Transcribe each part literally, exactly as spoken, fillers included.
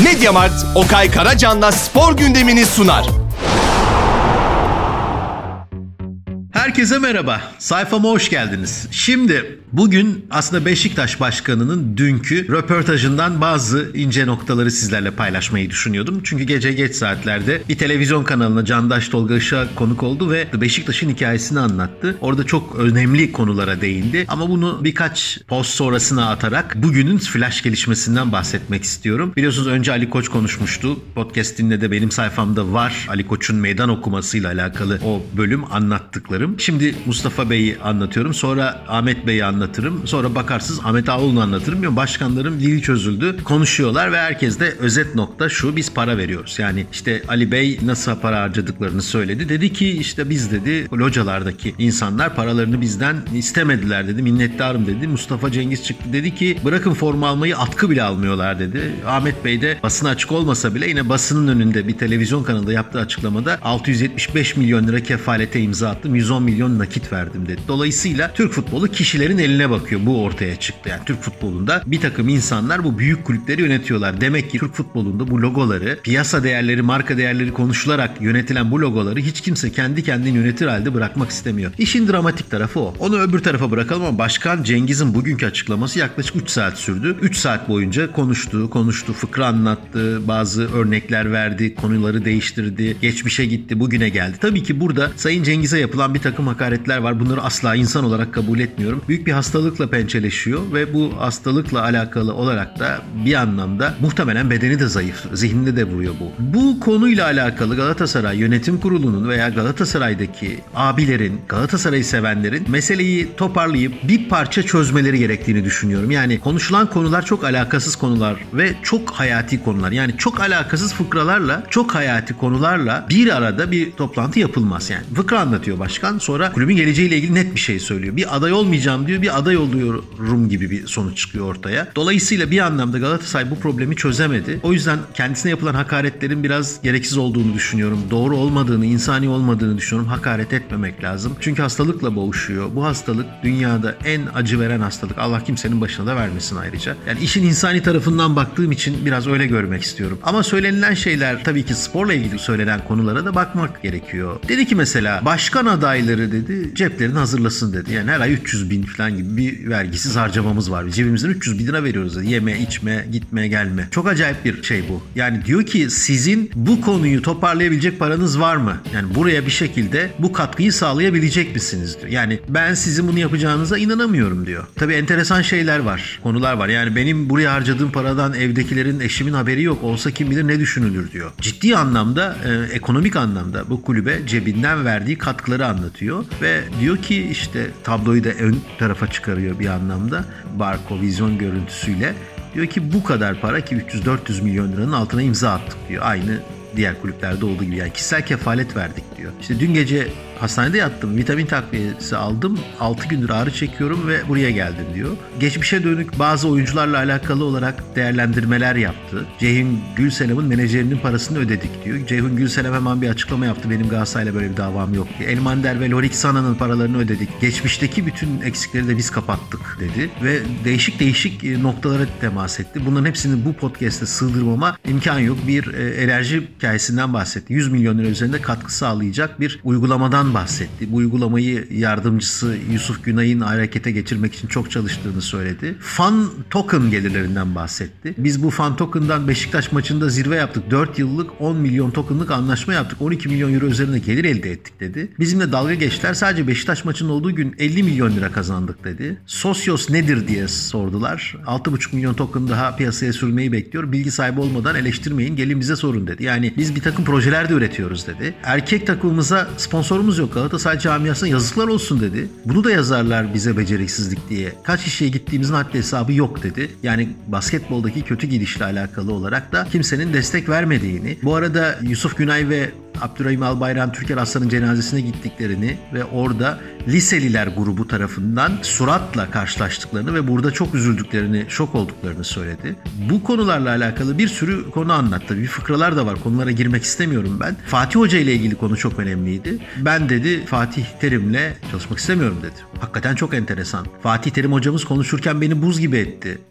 Mediamarkt, Okay Karacan'la spor gündemini sunar. Herkese merhaba. Sayfama hoş geldiniz. Şimdi bugün aslında Beşiktaş Başkanı'nın dünkü röportajından bazı ince noktaları sizlerle paylaşmayı düşünüyordum. Çünkü gece geç saatlerde bir televizyon kanalına Candaş Tolga Işık'a konuk oldu ve Beşiktaş'ın hikayesini anlattı. Orada çok önemli konulara değindi. Ama bunu birkaç post sonrasına atarak bugünün flash gelişmesinden bahsetmek istiyorum. Biliyorsunuz önce Ali Koç konuşmuştu. Podcast'inde de benim sayfamda var. Ali Koç'un meydan okumasıyla alakalı o bölüm anlattıklarım. Şimdi Mustafa Bey'i anlatıyorum. Sonra Ahmet Bey'i anlatırım. Sonra bakarsınız Ahmet Ağoğlu'nu anlatırım. Yani başkanların dili çözüldü. Konuşuyorlar ve herkes de özet nokta şu: biz para veriyoruz. Yani işte Ali Bey nasıl para harcadıklarını söyledi. Dedi ki işte biz dedi localardaki insanlar paralarını bizden istemediler dedi. Minnettarım dedi. Mustafa Cengiz çıktı dedi ki bırakın forma almayı, atkı bile almıyorlar dedi. Ahmet Bey de basına açık olmasa bile yine basının önünde bir televizyon kanalında yaptığı açıklamada altı yüz yetmiş beş milyon lira kefalete imza attım. yüz on milyon nakit verdim dedi. Dolayısıyla Türk futbolu kişilerin eline bakıyor. Bu ortaya çıktı. Yani Türk futbolunda bir takım insanlar bu büyük kulüpleri yönetiyorlar. Demek ki Türk futbolunda bu logoları, piyasa değerleri, marka değerleri konuşularak yönetilen bu logoları hiç kimse kendi kendini yönetir halde bırakmak istemiyor. İşin dramatik tarafı o. Onu öbür tarafa bırakalım ama Başkan Cengiz'in bugünkü açıklaması yaklaşık üç saat sürdü. üç saat boyunca konuştu, konuştu, fıkra anlattı, bazı örnekler verdi, konuları değiştirdi, geçmişe gitti, bugüne geldi. Tabii ki burada Sayın Cengiz'e yapılan bir takım hakaretler var. Bunları asla insan olarak kabul etmiyorum. Büyük bir hastalıkla pençeleşiyor ve bu hastalıkla alakalı olarak da bir anlamda muhtemelen bedeni de zayıf. Zihninde de vuruyor bu. Bu konuyla alakalı Galatasaray Yönetim Kurulu'nun veya Galatasaray'daki abilerin, Galatasaray'ı sevenlerin meseleyi toparlayıp bir parça çözmeleri gerektiğini düşünüyorum. Yani konuşulan konular çok alakasız konular ve çok hayati konular. Yani çok alakasız fıkralarla, çok hayati konularla bir arada bir toplantı yapılmaz. Yani fıkra anlatıyor başkan. Sonra kulübün geleceğiyle ilgili net bir şey söylüyor. Bir aday olmayacağım diyor, bir aday oluyorum gibi bir sonuç çıkıyor ortaya. Dolayısıyla bir anlamda Galatasaray bu problemi çözemedi. O yüzden kendisine yapılan hakaretlerin biraz gereksiz olduğunu düşünüyorum. Doğru olmadığını, insani olmadığını düşünüyorum. Hakaret etmemek lazım. Çünkü hastalıkla boğuşuyor. Bu hastalık dünyada en acı veren hastalık. Allah kimsenin başına da vermesin ayrıca. Yani işin insani tarafından baktığım için biraz öyle görmek istiyorum. Ama söylenilen şeyler, tabii ki sporla ilgili söylenen konulara da bakmak gerekiyor. Dedi ki mesela başkan adayları dedi ceplerini hazırlasın dedi. Yani her ay üç yüz bin falan gibi bir vergisiz harcamamız var. Cebimizden üç yüz bin lira veriyoruz dedi. Yeme, içme, gitme, gelme. Çok acayip bir şey bu. Yani diyor ki sizin bu konuyu toparlayabilecek paranız var mı? Yani buraya bir şekilde bu katkıyı sağlayabilecek misiniz diyor. Yani ben sizin bunu yapacağınıza inanamıyorum diyor. Tabii enteresan şeyler var. Konular var. Yani benim buraya harcadığım paradan evdekilerin, eşimin haberi yok. Olsa kim bilir ne düşünülür diyor. Ciddi anlamda, e, ekonomik anlamda bu kulübe cebinden verdiği katkıları anlatıyor ve diyor ki işte tabloyu da ön tarafa çıkarıyor bir anlamda. Barko vizyon görüntüsüyle. Diyor ki bu kadar para ki üç yüz dört yüz milyon liranın altına imza attık diyor. Aynı diğer kulüplerde olduğu gibi. Yani kişisel kefalet verdik diyor. İşte dün gece hastanede yattım. Vitamin takviyesi aldım. altı gündür ağrı çekiyorum ve buraya geldim diyor. Geçmişe dönük bazı oyuncularla alakalı olarak değerlendirmeler yaptı. Ceyhun Gülselam'ın menajerinin parasını ödedik diyor. Ceyhun Gülselam hemen bir açıklama yaptı. Benim Galatasaray'la böyle bir davam yok diye. Elmander ve Lorik Sana'nın paralarını ödedik. Geçmişteki bütün eksikleri de biz kapattık dedi. Ve değişik değişik noktalara temas etti. Bunların hepsini bu podcast'te sığdırmama imkan yok. Bir enerji hikayesinden bahsetti. yüz milyon lira üzerinde katkı sağlayacak bir uygulamadan bahsetti. Bu uygulamayı yardımcısı Yusuf Günay'ın harekete geçirmek için çok çalıştığını söyledi. Fan token gelirlerinden bahsetti. Biz bu fan token'dan Beşiktaş maçında zirve yaptık. dört yıllık on milyon token'lık anlaşma yaptık. on iki milyon euro üzerinde gelir elde ettik dedi. Bizimle dalga geçtiler. Sadece Beşiktaş maçının olduğu gün elli milyon lira kazandık dedi. Sosyos nedir diye sordular. altı buçuk milyon token daha piyasaya sürmeyi bekliyor. Bilgi sahibi olmadan eleştirmeyin. Gelin bize sorun dedi. Yani biz bir takım projeler de üretiyoruz dedi. Erkek takımımıza sponsorumuz yok. Galatasaray camiasına yazıklar olsun dedi. Bunu da yazarlar bize beceriksizlik diye. Kaç kişiye gittiğimizin haddi hesabı yok dedi. Yani basketboldaki kötü gidişle alakalı olarak da kimsenin destek vermediğini. Bu arada Yusuf Günay ve Abdurrahim Albayrak'ın Türker Aslan'ın cenazesine gittiklerini ve orada liseliler grubu tarafından suratla karşılaştıklarını ve burada çok üzüldüklerini, şok olduklarını söyledi. Bu konularla alakalı bir sürü konu anlattı. Bir fıkralar da var. Konulara girmek istemiyorum ben. Fatih Hoca ile ilgili konu çok önemliydi. Ben dedi Fatih Terim'le çalışmak istemiyorum dedi. Hakikaten çok enteresan. Fatih Terim hocamız konuşurken beni buz gibi etti.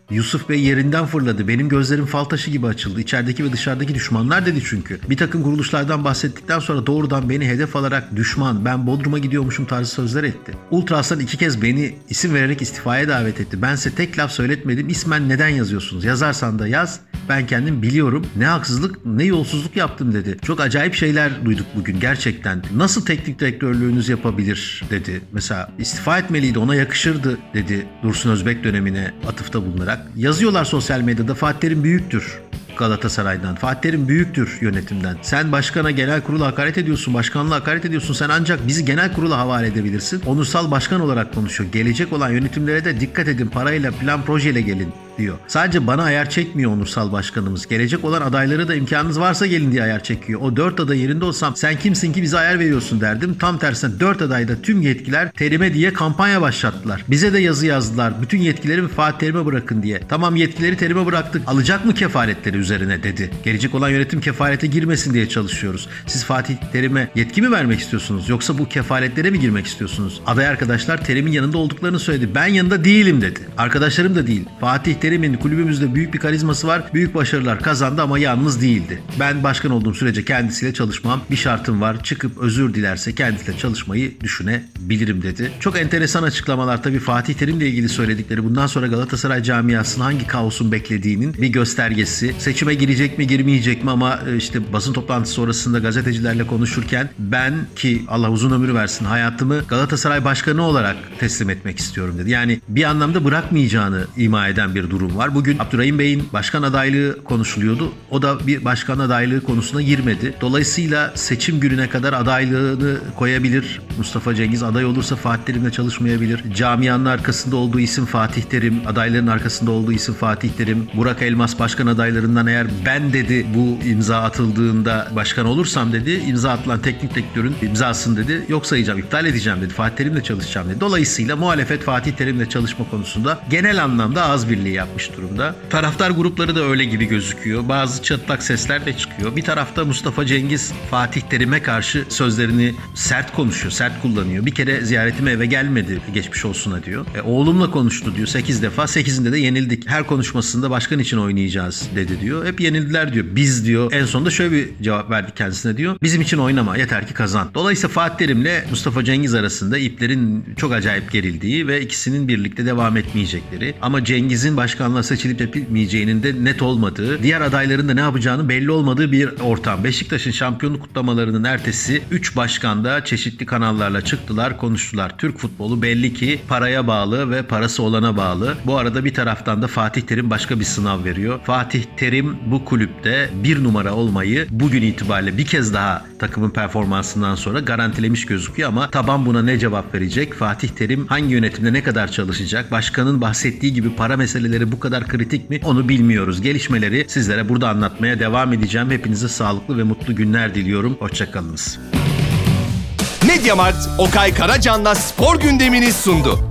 Yusuf Bey yerinden fırladı. Benim gözlerim fal taşı gibi açıldı. İçerideki ve dışarıdaki düşmanlar dedi çünkü. Bir takım kuruluşlardan bahsettikten sonra doğrudan beni hedef alarak düşman, ben Bodrum'a gidiyormuşum tarzı sözler etti. Ultra Aslan iki kez beni isim vererek istifaya davet etti. Bense tek laf söyletmedim. İsmen neden yazıyorsunuz? Yazarsan da yaz. Ben kendim biliyorum. Ne haksızlık ne yolsuzluk yaptım dedi. Çok acayip şeyler duyduk bugün gerçekten. Nasıl teknik direktörlüğünüz yapabilir dedi. Mesela istifa etmeliydi, ona yakışırdı dedi Dursun Özbek dönemine atıfta bulunarak. Yazıyorlar sosyal medyada Fatih Terim büyüktür Galatasaray'dan. Fatih Terim büyüktür yönetimden. Sen başkana, genel kurula hakaret ediyorsun, başkanlığa hakaret ediyorsun. Sen ancak bizi genel kurula havale edebilirsin. Onursal başkan olarak konuşuyor. Gelecek olan yönetimlere de dikkat edin, parayla, plan, projeyle gelin diyor. Sadece bana ayar çekmiyor onursal başkanımız. Gelecek olan adayları da imkanınız varsa gelin diye ayar çekiyor. O dört aday yerinde olsam sen kimsin ki bize ayar veriyorsun derdim. Tam tersine dört adayda tüm yetkiler Terim'e diye kampanya başlattılar. Bize de yazı yazdılar. Bütün yetkileri Fatih Terim'e bırakın diye. Tamam, yetkileri Terim'e bıraktık. Alacak mı kefaletleri üzerine dedi. Gelecek olan yönetim kefalete girmesin diye çalışıyoruz. Siz Fatih Terim'e yetki mi vermek istiyorsunuz? Yoksa bu kefaletlere mi girmek istiyorsunuz? Aday arkadaşlar Terim'in yanında olduklarını söyledi. Ben yanında değilim dedi. Arkadaşlarım da değil. Fatih Terim'in kulübümüzde büyük bir karizması var. Büyük başarılar kazandı ama yalnız değildi. Ben başkan olduğum sürece kendisiyle çalışmam. Bir şartım var. Çıkıp özür dilerse kendisiyle çalışmayı düşünebilirim dedi. Çok enteresan açıklamalar tabii Fatih Terim'le ilgili söyledikleri. Bundan sonra Galatasaray camiasının hangi kaosun beklediğinin bir göstergesi. Seçime girecek mi girmeyecek mi ama işte basın toplantısı sonrasında gazetecilerle konuşurken ben ki Allah uzun ömür versin hayatımı Galatasaray başkanı olarak teslim etmek istiyorum dedi. Yani bir anlamda bırakmayacağını ima eden bir durum var. Bugün Abdurrahim Bey'in başkan adaylığı konuşuluyordu. O da bir başkan adaylığı konusuna girmedi. Dolayısıyla seçim gününe kadar adaylığını koyabilir. Mustafa Cengiz aday olursa Fatih Terim'le çalışmayabilir. Camianın arkasında olduğu isim Fatih Terim, adayların arkasında olduğu isim Fatih Terim. Burak Elmas başkan adaylarından eğer ben dedi bu imza atıldığında başkan olursam dedi, imza atılan teknik direktörün imzasını dedi yok sayacağım, iptal edeceğim dedi. Fatih Terim'le çalışacağım dedi. Dolayısıyla muhalefet Fatih Terim'le çalışma konusunda genel anlamda ağız birliği yapmış durumda. Taraftar grupları da öyle gibi gözüküyor. Bazı çatlak sesler de çıkıyor. Bir tarafta Mustafa Cengiz Fatih Terim'e karşı sözlerini sert konuşuyor, sert kullanıyor. Bir kere ziyaretime eve gelmedi, geçmiş olsuna diyor. E, oğlumla konuştu diyor sekiz defa. sekizinde de yenildik. Her konuşmasında başkan için oynayacağız dedi diyor. Hep yenildiler diyor. Biz diyor. En sonunda şöyle bir cevap verdik kendisine diyor. Bizim için oynama, yeter ki kazan. Dolayısıyla Fatih Terim'le Mustafa Cengiz arasında iplerin çok acayip gerildiği ve ikisinin birlikte devam etmeyecekleri ama Cengiz'in başkanlığa seçilip yapılmayacağının da net olmadığı, diğer adayların da ne yapacağını belli olmadığı bir ortam. Beşiktaş'ın şampiyonluk kutlamalarının ertesi üç başkan da çeşitli kanallarla çıktılar, konuştular. Türk futbolu belli ki paraya bağlı ve parası olana bağlı. Bu arada bir taraftan da Fatih Terim başka bir sınav veriyor. Fatih Terim bu kulüpte bir numara olmayı bugün itibariyle bir kez daha takımın performansından sonra garantilemiş gözüküyor ama taban buna ne cevap verecek? Fatih Terim hangi yönetimde ne kadar çalışacak? Başkanın bahsettiği gibi para meseleleri bu kadar kritik mi? Onu bilmiyoruz. Gelişmeleri sizlere burada anlatmaya devam edeceğim. Hepinize sağlıklı ve mutlu günler diliyorum. Hoşçakalınız. Mediamart Okay Karacan'la spor gündemini sundu.